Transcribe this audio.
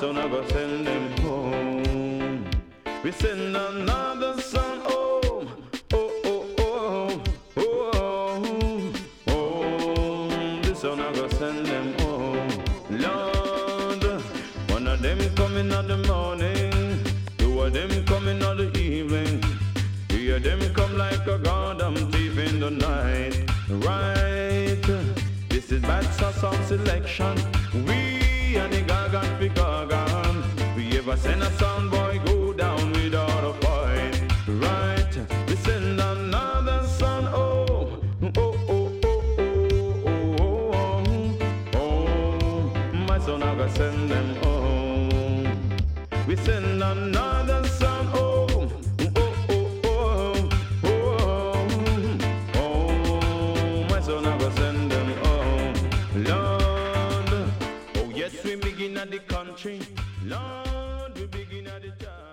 son I go send them home. We send another son home. Oh, oh, oh, oh, oh, oh. This son I go send them home. Lord, one of them coming in the morning, two of them coming in the evening, three of them come like a goddamn thief in the night. Right, this is bad sound selection. We are the gargan fi gargan. We ever send a sound boy go down without a fight. Right, we send another son. Oh, oh, oh, oh, oh, oh, oh, oh. My son I gotta send them home. We send another son. Oh, oh, oh, oh, oh, oh. My son I gotta send them home. Lord, oh yes, we begin at the country. Lord, we begin at the town.